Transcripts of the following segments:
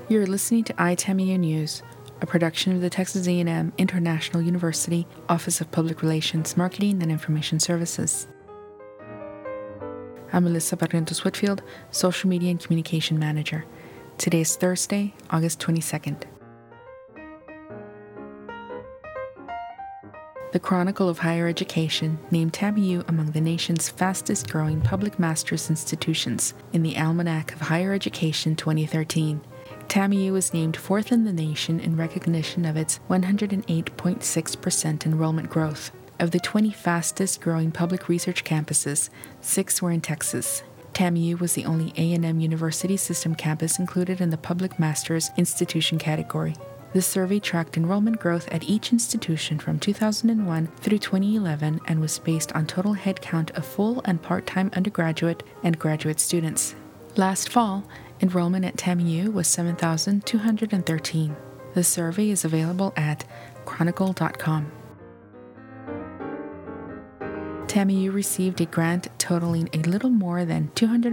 You're listening to iTAMIU News, a production of the Texas A&M International University Office of Public Relations, Marketing, and Information Services. I'm Melissa Barrientos Whitfield, Social Media and Communication Manager. Today is Thursday, August 22nd. The Chronicle of Higher Education named TAMIU among the nation's fastest-growing public master's institutions in the Almanac of Higher Education 2013. TAMIU was named fourth in the nation in recognition of its 108.6% enrollment growth. Of the 20 fastest-growing public research campuses, 6 were in Texas. TAMIU was the only A&M University System campus included in the Public Master's Institution category. The survey tracked enrollment growth at each institution from 2001 through 2011 and was based on total headcount of full and part-time undergraduate and graduate students. Last fall, enrollment at TAMIU was 7,213. The survey is available at chronicle.com. TAMIU received a grant totaling a little more than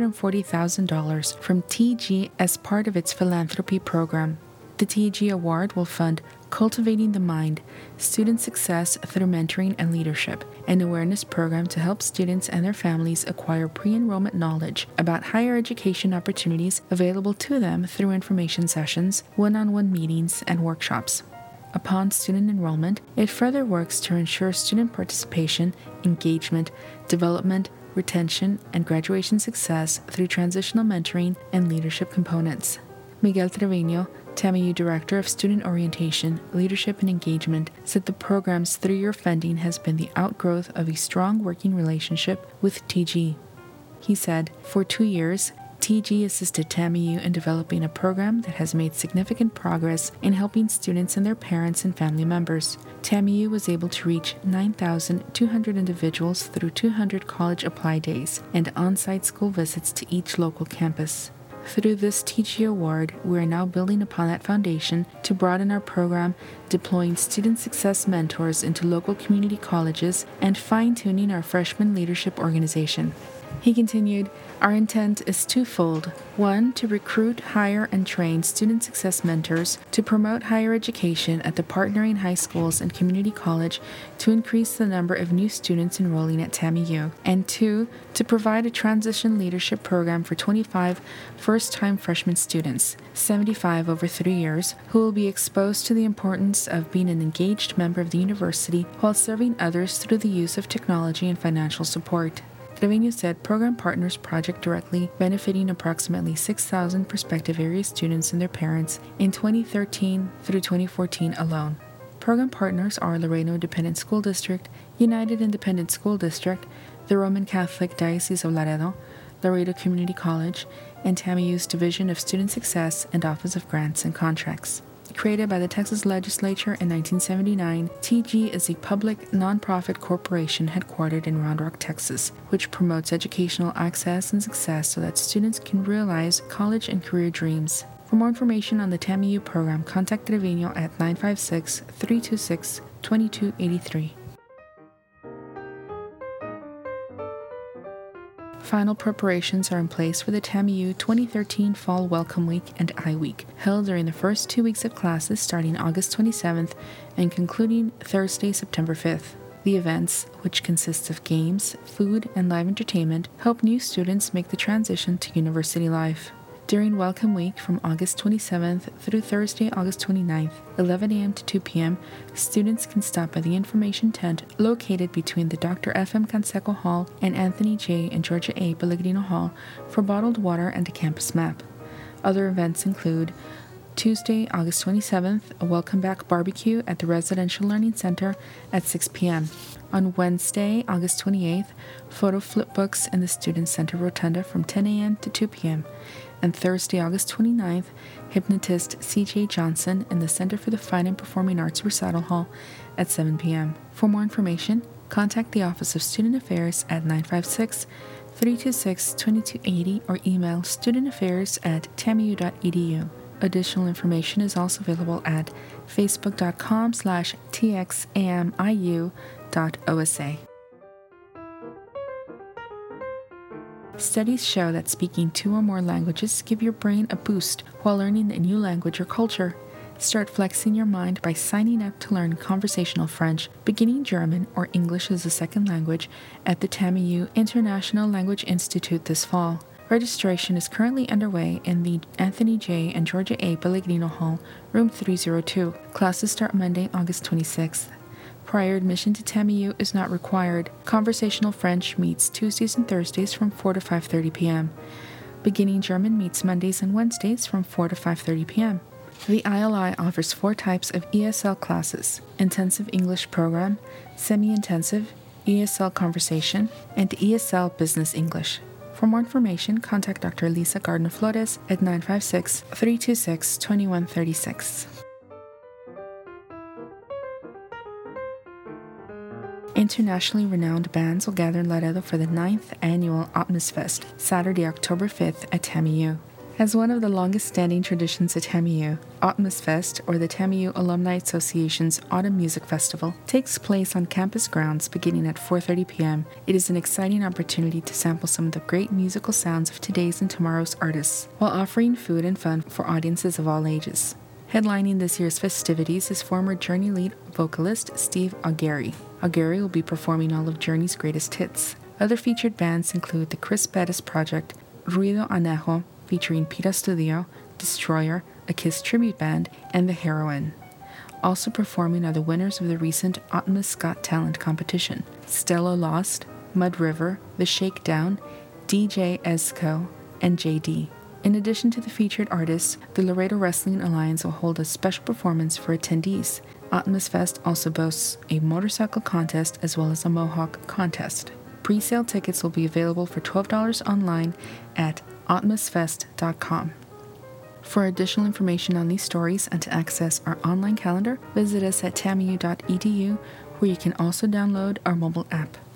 $240,000 from TG as part of its philanthropy program. The TG Award will fund Cultivating the Mind, Student Success Through Mentoring and Leadership, an awareness program to help students and their families acquire pre-enrollment knowledge about higher education opportunities available to them through information sessions, one-on-one meetings, and workshops. Upon student enrollment, it further works to ensure student participation, engagement, development, retention, and graduation success through transitional mentoring and leadership components. Miguel Trevino, TAMIU Director of Student Orientation, Leadership and Engagement, said the program's 3-year funding has been the outgrowth of a strong working relationship with TG. He said, for 2 years, TG assisted TAMIU in developing a program that has made significant progress in helping students and their parents and family members. TAMIU was able to reach 9,200 individuals through 200 college apply days and on-site school visits to each local campus. Through this TG Award, we are now building upon that foundation to broaden our program, deploying student success mentors into local community colleges, and fine-tuning our freshman leadership organization. He continued, our intent is twofold. 1, to recruit, hire, and train student success mentors to promote higher education at the partnering high schools and community college to increase the number of new students enrolling at TAMIU. And 2, to provide a transition leadership program for 25 first-time freshman students, 75 over 3 years, who will be exposed to the importance of being an engaged member of the university while serving others through the use of technology and financial support. Trevino said program partners project directly benefiting approximately 6,000 prospective area students and their parents in 2013 through 2014 alone. Program partners are Laredo Independent School District, United Independent School District, the Roman Catholic Diocese of Laredo, Laredo Community College, and TAMIU's Division of Student Success and Office of Grants and Contracts. Created by the Texas Legislature in 1979, TG is a public, nonprofit corporation headquartered in Round Rock, Texas, which promotes educational access and success so that students can realize college and career dreams. For more information on the TAMIU program, contact Trevino at 956-326-2283. Final preparations are in place for the TAMIU 2013 Fall Welcome Week and I-Week, held during the first 2 weeks of classes starting August 27th and concluding Thursday, September 5th. The events, which consist of games, food, and live entertainment, help new students make the transition to university life. During Welcome Week from August 27th through Thursday, August 29th, 11 a.m. to 2 p.m., students can stop by the information tent located between the Dr. F.M. Canseco Hall and Anthony J. and Georgia A. Pellegrino Hall for bottled water and a campus map. Other events include Tuesday, August 27th, a Welcome Back barbecue at the Residential Learning Center at 6 p.m. On Wednesday, August 28th, photo flip books in the Student Center Rotunda from 10 a.m. to 2 p.m. And Thursday, August 29th, hypnotist C.J. Johnson in the Center for the Fine and Performing Arts Recital Hall at 7 p.m. For more information, contact the Office of Student Affairs at 956-326-2280 or email studentaffairs@tamiu.edu. Additional information is also available at facebook.com/txamiu.osa. Studies show that speaking 2 or more languages give your brain a boost while learning a new language or culture. Start flexing your mind by signing up to learn conversational French, beginning German, or English as a second language at the TAMIU International Language Institute this fall. Registration is currently underway in the Anthony J. and Georgia A. Pellegrino Hall, room 302. Classes start Monday, August 26th. Prior admission to TAMIU is not required. Conversational French meets Tuesdays and Thursdays from 4 to 5:30 p.m. Beginning German meets Mondays and Wednesdays from 4 to 5:30 p.m. The ILI offers 4 types of ESL classes: Intensive English Program, Semi-Intensive, ESL Conversation, and ESL Business English. For more information, contact Dr. Lisa Gardner Flores at 956-326-2136. Internationally renowned bands will gather in Laredo for the 9th annual Optimus Fest, Saturday, October 5th at TAMIU. As one of the longest-standing traditions at TAMIU, Optimus Fest, or the TAMIU Alumni Association's Autumn Music Festival, takes place on campus grounds beginning at 4:30 p.m. It is an exciting opportunity to sample some of the great musical sounds of today's and tomorrow's artists, while offering food and fun for audiences of all ages. Headlining this year's festivities is former Journey lead vocalist Steve Augeri. Augeri will be performing all of Journey's greatest hits. Other featured bands include the Chris Bettis Project, Ruido Anejo, featuring Pita Studio, Destroyer, a Kiss tribute band, and The Heroine. Also performing are the winners of the recent Optimus Got Talent competition, Stella Lost, Mud River, The Shakedown, DJ Esco, and JD. In addition to the featured artists, the Laredo Wrestling Alliance will hold a special performance for attendees. Optimus Fest also boasts a motorcycle contest as well as a mohawk contest. Pre-sale tickets will be available for $12 online at optimusfest.com. For additional information on these stories and to access our online calendar, visit us at tamiu.edu, where you can also download our mobile app.